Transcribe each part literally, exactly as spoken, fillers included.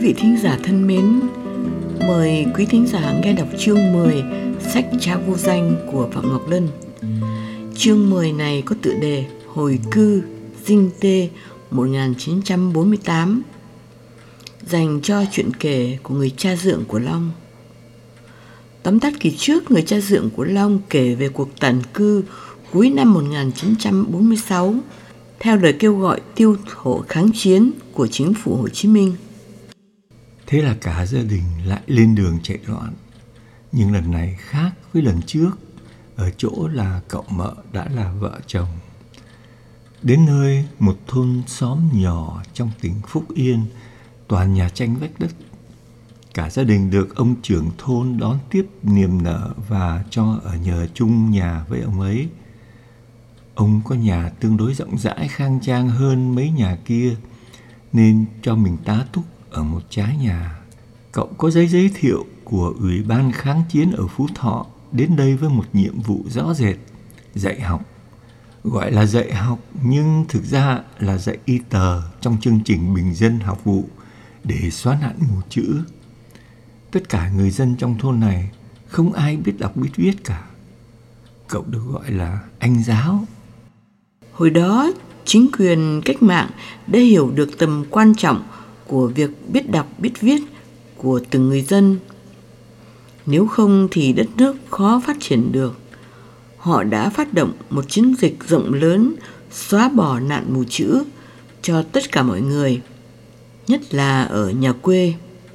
vị thính giả thân mến, mời quý thính giả nghe đọc chương mười sách Cha Vô Danh của Phạm Ngọc Lân. Chương mười này có tựa đề Hồi cư Dinh Tê một nghìn chín trăm bốn mươi tám, dành cho chuyện kể của người cha dượng của Long. Tóm tắt kỳ trước, người cha dượng của Long kể về cuộc tản cư cuối năm một nghìn chín trăm bốn mươi sáu theo lời kêu gọi tiêu thổ kháng chiến của chính phủ Hồ Chí Minh. Thế là cả gia đình lại lên đường chạy loạn. Nhưng lần này khác với lần trước, ở chỗ là cậu mợ đã là vợ chồng. Đến nơi một thôn xóm nhỏ trong tỉnh Phúc Yên, toàn nhà tranh vách đất. Cả gia đình được ông trưởng thôn đón tiếp niềm nở và cho ở nhờ chung nhà với ông ấy. Ông có nhà tương đối rộng rãi khang trang hơn mấy nhà kia, nên cho mình tá túc ở một trái nhà. Cậu có giấy giới thiệu của Ủy ban kháng chiến ở Phú Thọ đến đây với một nhiệm vụ rõ rệt: dạy học. Gọi là dạy học nhưng thực ra là dạy y tờ trong chương trình bình dân học vụ để xóa nạn mù chữ. Tất cả người dân trong thôn này không ai biết đọc biết viết cả. Cậu được gọi là anh giáo. Hồi đó, chính quyền cách mạng đã hiểu được tầm quan trọng của việc biết đọc biết viết của từng người dân. Nếu không thì đất nước khó phát triển được. Họ đã phát động một chiến dịch rộng lớn xóa bỏ nạn mù chữ cho tất cả mọi người, nhất là ở nhà quê.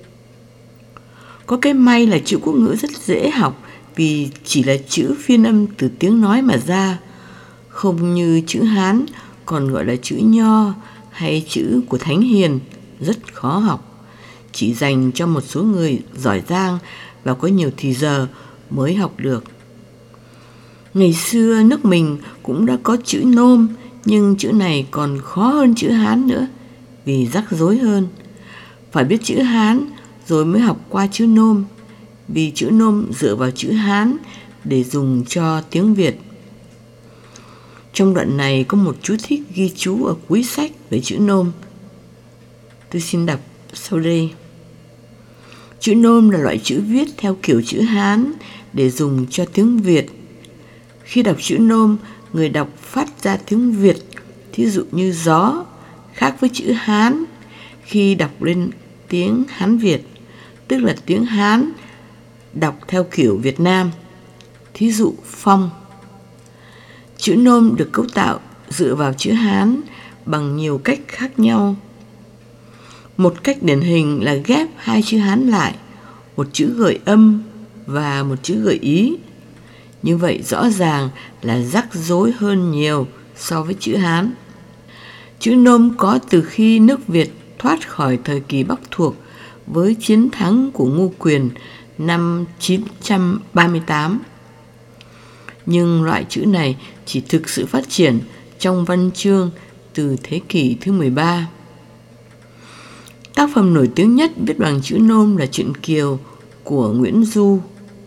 Có cái may là chữ quốc ngữ rất dễ học vì chỉ là chữ phiên âm từ tiếng nói mà ra, không như chữ Hán còn gọi là chữ Nho hay chữ của Thánh Hiền rất khó học, chỉ dành cho một số người giỏi giang và có nhiều thì giờ mới học được. Ngày xưa nước mình cũng đã có chữ Nôm, nhưng chữ này còn khó hơn chữ Hán nữa vì rắc rối hơn. Phải biết chữ Hán rồi mới học qua chữ Nôm, vì chữ Nôm dựa vào chữ Hán để dùng cho tiếng Việt. Trong đoạn này có một chú thích ghi chú ở cuối sách về chữ Nôm. Tôi xin đọc sau đây. Chữ Nôm là loại chữ viết theo kiểu chữ Hán để dùng cho tiếng Việt. Khi đọc chữ Nôm, người đọc phát ra tiếng Việt, thí dụ như gió, khác với chữ Hán khi đọc lên tiếng Hán Việt, tức là tiếng Hán đọc theo kiểu Việt Nam, thí dụ phong. Chữ Nôm được cấu tạo dựa vào chữ Hán bằng nhiều cách khác nhau. Một cách điển hình là ghép hai chữ Hán lại, một chữ gợi âm và một chữ gợi ý. Như vậy rõ ràng là rắc rối hơn nhiều so với chữ Hán. Chữ Nôm có từ khi nước Việt thoát khỏi thời kỳ Bắc thuộc với chiến thắng của Ngô Quyền năm chín trăm ba mươi tám. Nhưng loại chữ này chỉ thực sự phát triển trong văn chương từ thế kỷ thứ mười ba. Tác phẩm nổi tiếng nhất viết bằng chữ Nôm là truyện Kiều của Nguyễn Du.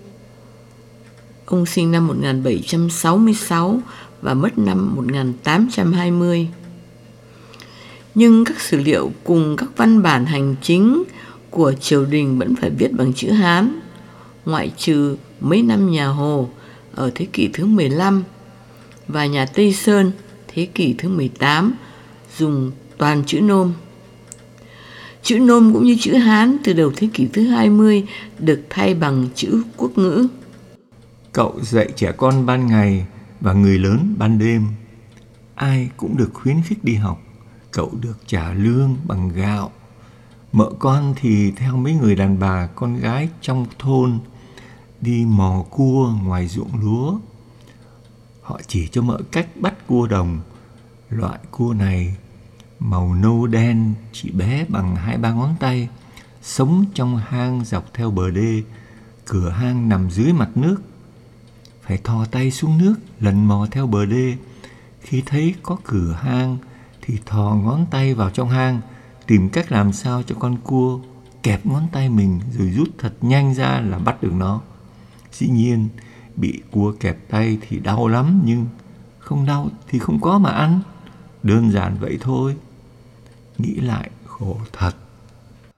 Ông sinh năm một nghìn bảy trăm sáu mươi sáu và mất năm một nghìn tám trăm hai mươi. Nhưng các sử liệu cùng các văn bản hành chính của triều đình vẫn phải viết bằng chữ Hán, ngoại trừ mấy năm nhà Hồ ở thế kỷ thứ mười lăm và nhà Tây Sơn thế kỷ thứ mười tám dùng toàn chữ Nôm. Chữ Nôm cũng như chữ Hán từ đầu thế kỷ thứ hai mươi được thay bằng chữ quốc ngữ. Cậu dạy trẻ con ban ngày và người lớn ban đêm. Ai cũng được khuyến khích đi học. Cậu được trả lương bằng gạo. Mợ con thì theo mấy người đàn bà con gái trong thôn đi mò cua ngoài ruộng lúa. Họ chỉ cho mợ cách bắt cua đồng. Loại cua này màu nâu đen, chỉ bé bằng hai ba ngón tay, sống trong hang dọc theo bờ đê. Cửa hang nằm dưới mặt nước. Phải thò tay xuống nước lần mò theo bờ đê. Khi thấy có cửa hang thì thò ngón tay vào trong hang, tìm cách làm sao cho con cua kẹp ngón tay mình rồi rút thật nhanh ra là bắt được nó. Dĩ nhiên bị cua kẹp tay thì đau lắm, nhưng không đau thì không có mà ăn. Đơn giản vậy thôi. Nghĩ lại khổ thật.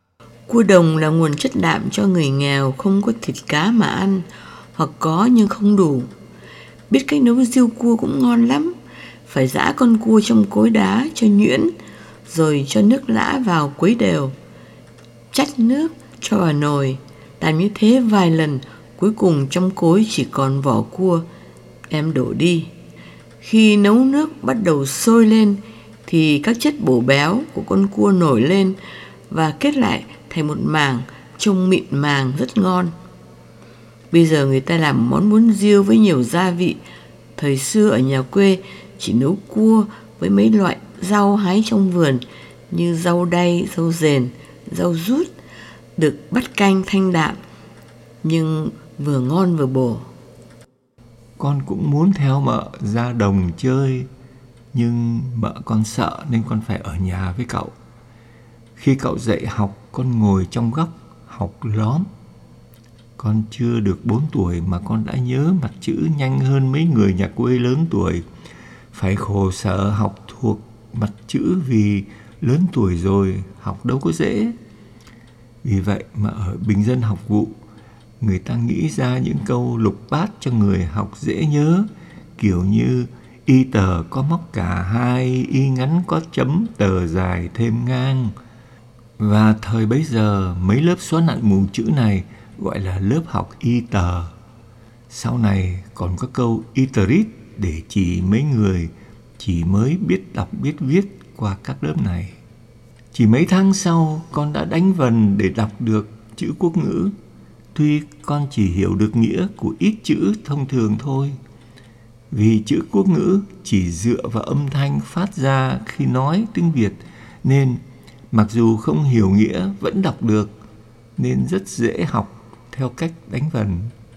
Cua đồng là nguồn chất đạm cho người nghèo không có thịt cá mà ăn, hoặc có nhưng không đủ. Biết cách nấu riêu cua cũng ngon lắm. Phải giã con cua trong cối đá cho nhuyễn, rồi cho nước lã vào quấy đều. Chắt nước cho vào nồi, làm như thế vài lần, cuối cùng trong cối chỉ còn vỏ cua. Em đổ đi. Khi nấu nước bắt đầu sôi lên thì các chất bổ béo của con cua nổi lên và kết lại thành một mảng trông mịn màng rất ngon. Bây giờ người ta làm món bún riêu với nhiều gia vị. Thời xưa ở nhà quê chỉ nấu cua với mấy loại rau hái trong vườn như rau đay, rau dền, rau rút, được bắt canh thanh đạm nhưng vừa ngon vừa bổ. Con cũng muốn theo mợ ra đồng chơi, nhưng mợ con sợ nên con phải ở nhà với cậu. Khi cậu dạy học, con ngồi trong góc học lóm. Con chưa được bốn tuổi mà con đã nhớ mặt chữ nhanh hơn mấy người nhà quê lớn tuổi. Phải khổ sở học thuộc mặt chữ vì lớn tuổi rồi, học đâu có dễ. Vì vậy mà ở bình dân học vụ, người ta nghĩ ra những câu lục bát cho người học dễ nhớ, kiểu như y tờ có móc cả hai, y ngắn có chấm, tờ dài thêm ngang. Và thời bấy giờ, mấy lớp xóa nạn mù chữ này gọi là lớp học y tờ. Sau này còn có câu iterit để chỉ mấy người chỉ mới biết đọc biết viết qua các lớp này. Chỉ mấy tháng sau, con đã đánh vần để đọc được chữ quốc ngữ. Tuy con chỉ hiểu được nghĩa của ít chữ thông thường thôi. Vì chữ quốc ngữ chỉ dựa vào âm thanh phát ra khi nói tiếng Việt, nên mặc dù không hiểu nghĩa vẫn đọc được, nên rất dễ học theo cách đánh vần.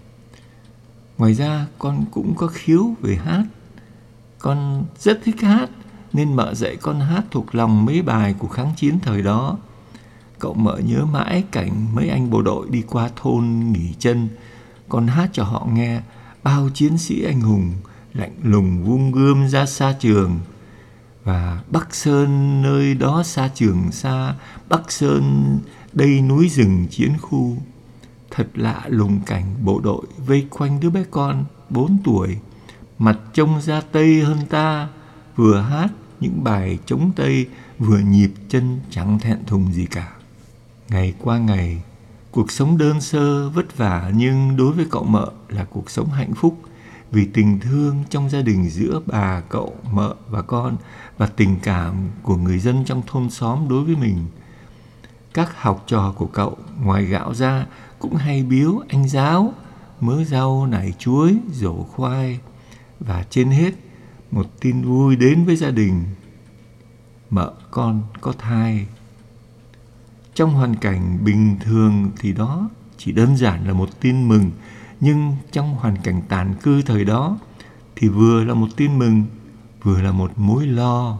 Ngoài ra con cũng có khiếu về hát. Con rất thích hát nên mợ dạy con hát thuộc lòng mấy bài của kháng chiến thời đó. Cậu mợ nhớ mãi cảnh mấy anh bộ đội đi qua thôn nghỉ chân, con hát cho họ nghe bao chiến sĩ anh hùng lạnh lùng vung gươm ra xa trường. Và Bắc Sơn nơi đó xa Trường Sa, Bắc Sơn đây núi rừng chiến khu. Thật lạ lùng cảnh bộ đội vây quanh đứa bé con bốn tuổi, mặt trông ra Tây hơn ta, vừa hát những bài chống Tây, vừa nhịp chân chẳng thẹn thùng gì cả. Ngày qua ngày, cuộc sống đơn sơ vất vả nhưng đối với cậu mợ là cuộc sống hạnh phúc, vì tình thương trong gia đình giữa bà, cậu, mợ và con, và tình cảm của người dân trong thôn xóm đối với mình. Các học trò của cậu ngoài gạo ra cũng hay biếu anh giáo, mớ rau, nải chuối, rổ khoai. Và trên hết, một tin vui đến với gia đình: mợ con có thai. Trong hoàn cảnh bình thường thì đó chỉ đơn giản là một tin mừng, nhưng trong hoàn cảnh tàn cư thời đó thì vừa là một tin mừng, vừa là một mối lo.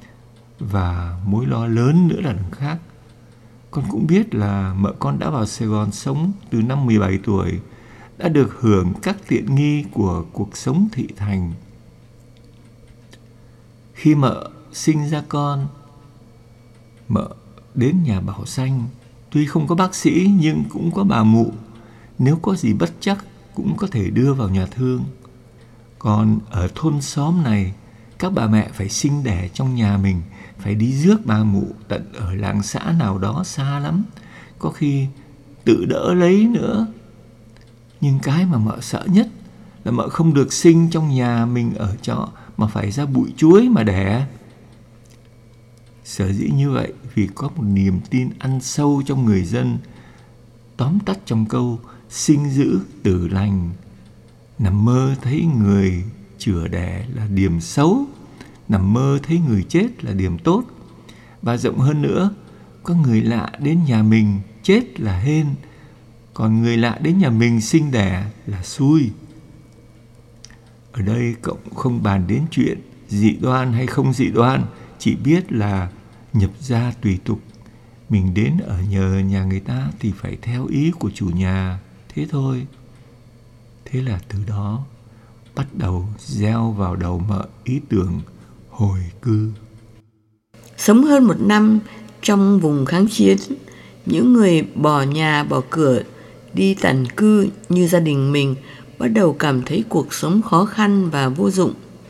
Và mối lo lớn nữa là đằng khác. Con cũng biết là mợ con đã vào Sài Gòn sống từ năm mười bảy tuổi, đã được hưởng các tiện nghi của cuộc sống thị thành. Khi mợ sinh ra con, mợ đến nhà Bảo Xanh. Tuy không có bác sĩ nhưng cũng có bà mụ, nếu có gì bất trắc cũng có thể đưa vào nhà thương. Còn ở thôn xóm này, các bà mẹ phải sinh đẻ trong nhà mình, phải đi rước bà mụ tận ở làng xã nào đó xa lắm, có khi tự đỡ lấy nữa. Nhưng cái mà mợ sợ nhất là mợ không được sinh trong nhà mình ở trọ, mà phải ra bụi chuối mà đẻ. Sở dĩ như vậy vì có một niềm tin ăn sâu trong người dân, tóm tắt trong câu sinh giữ tử lành. Nằm mơ thấy người chữa đẻ là điểm xấu, nằm mơ thấy người chết là điểm tốt. Và rộng hơn nữa, có người lạ đến nhà mình chết là hên, còn người lạ đến nhà mình sinh đẻ là xui. Ở đây cậu không bàn đến chuyện dị đoan hay không dị đoan, chỉ biết là nhập gia tùy tục. Mình đến ở nhờ nhà người ta thì phải theo ý của chủ nhà, thế thôi. Thế là từ đó bắt đầu gieo vào đầu mợ ý tưởng hồi cư. Sống hơn một năm trong vùng kháng chiến, những người bỏ nhà bỏ cửa đi tản cư như gia đình mình bắt đầu cảm thấy cuộc sống khó khăn và vô dụng.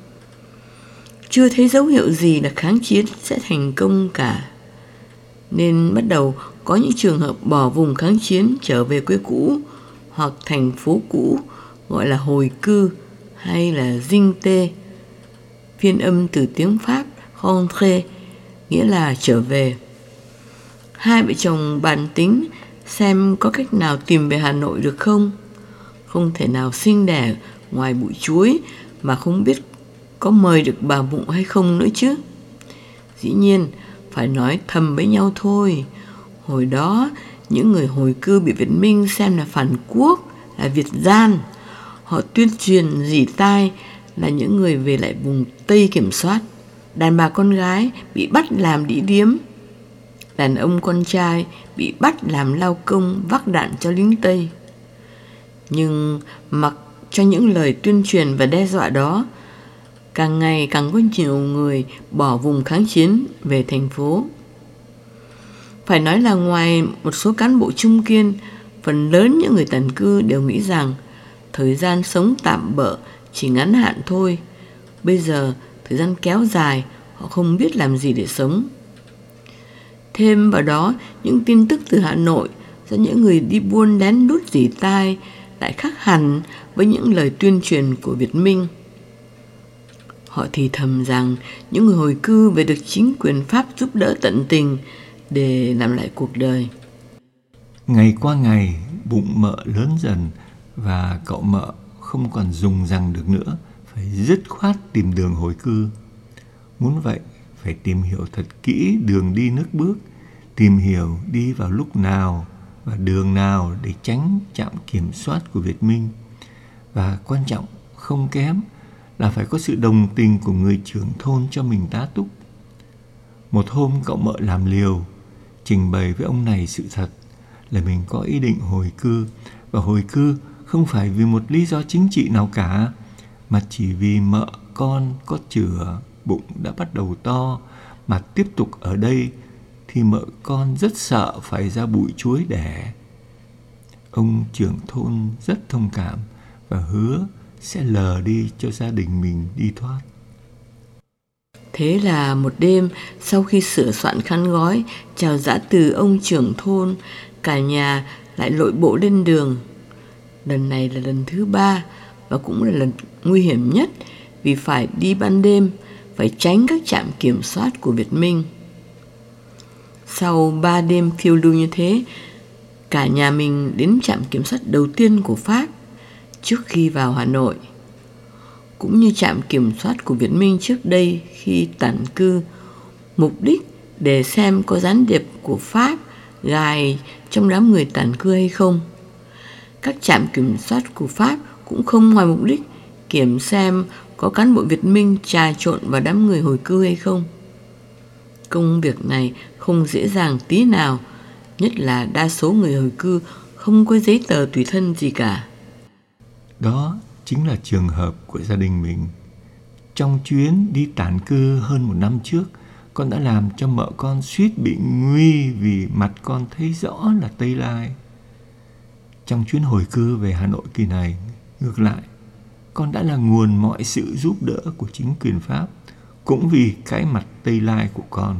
Chưa thấy dấu hiệu gì là kháng chiến sẽ thành công cả, nên bắt đầu có những trường hợp bỏ vùng kháng chiến trở về quê cũ hoặc thành phố cũ, gọi là hồi cư hay là dinh tê, phiên âm từ tiếng Pháp rentrer, nghĩa là trở về. Hai vợ chồng bàn tính xem có cách nào tìm về Hà Nội được không. Không thể nào sinh đẻ ngoài bụi chuối mà không biết có mời được bà Vụng hay không nữa chứ. Dĩ nhiên phải nói thầm với nhau thôi. Hồi đó những người hồi cư bị Việt Minh xem là phản quốc, là Việt gian. Họ tuyên truyền rỉ tai là những người về lại vùng Tây kiểm soát. Đàn bà con gái bị bắt làm đĩ điếm, đàn ông con trai bị bắt làm lao công vác đạn cho lính Tây. Nhưng mặc cho những lời tuyên truyền và đe dọa đó, càng ngày càng có nhiều người bỏ vùng kháng chiến về thành phố. Phải nói là ngoài một số cán bộ trung kiên, phần lớn những người tản cư đều nghĩ rằng thời gian sống tạm bợ chỉ ngắn hạn thôi. Bây giờ thời gian kéo dài, họ không biết làm gì để sống. Thêm vào đó, những tin tức từ Hà Nội do những người đi buôn lén đút rỉ tai lại khác hẳn với những lời tuyên truyền của Việt Minh. Họ thì thầm rằng những người hồi cư về được chính quyền Pháp giúp đỡ tận tình để làm lại cuộc đời. Ngày qua ngày, bụng mợ lớn dần và cậu mợ không còn dùng rằng được nữa, phải dứt khoát tìm đường hồi cư. Muốn vậy, phải tìm hiểu thật kỹ đường đi nước bước, tìm hiểu đi vào lúc nào và đường nào để tránh trạm kiểm soát của Việt Minh. Và quan trọng không kém là phải có sự đồng tình của người trưởng thôn cho mình tá túc. Một hôm cậu mợ làm liều, trình bày với ông này sự thật là mình có ý định hồi cư, và hồi cư không phải vì một lý do chính trị nào cả, mà chỉ vì mợ con có chửa, bụng đã bắt đầu to, mà tiếp tục ở đây thì mợ con rất sợ phải ra bụi chuối đẻ. Ông trưởng thôn rất thông cảm và hứa sẽ lờ đi cho gia đình mình đi thoát. Thế là một đêm, sau khi sửa soạn khăn gói, chào giã từ ông trưởng thôn, cả nhà lại lội bộ lên đường. Lần này là lần thứ ba và cũng là lần nguy hiểm nhất, vì phải đi ban đêm, phải tránh các trạm kiểm soát của Việt Minh. Sau ba đêm phiêu lưu như thế, cả nhà mình đến trạm kiểm soát đầu tiên của Pháp trước khi vào Hà Nội. Cũng như trạm kiểm soát của Việt Minh trước đây khi tản cư, mục đích để xem có gián điệp của Pháp gài trong đám người tản cư hay không. Các trạm kiểm soát của Pháp cũng không ngoài mục đích kiểm xem có cán bộ Việt Minh trà trộn vào đám người hồi cư hay không. Công việc này không dễ dàng tí nào, nhất là đa số người hồi cư không có giấy tờ tùy thân gì cả. Đó chính là trường hợp của gia đình mình. Trong chuyến đi tản cư hơn một năm trước, con đã làm cho mợ con suýt bị nguy vì mặt con thấy rõ là Tây Lai. Trong chuyến hồi cư về Hà Nội kỳ này, ngược lại, con đã là nguồn mọi sự giúp đỡ của chính quyền Pháp, cũng vì cái mặt Tây Lai của con.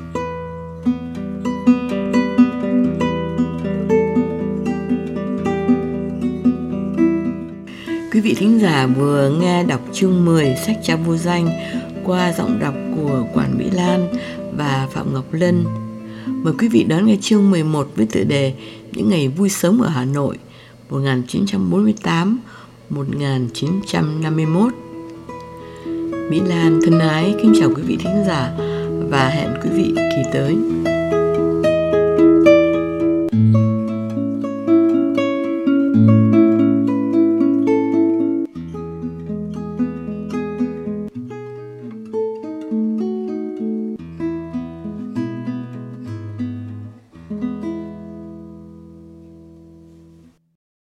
Quý vị thính giả vừa nghe đọc chương mười sách Cha Vô Danh qua giọng đọc của Quản Mỹ Lan và Phạm Ngọc Lân. Mời quý vị đón nghe chương mười một với tựa đề Những ngày vui sống ở Hà Nội một nghìn chín trăm bốn mươi tám đến một nghìn chín trăm năm mươi mốt. Mỹ Lan thân ái kính chào quý vị thính giả và hẹn quý vị kỳ tới.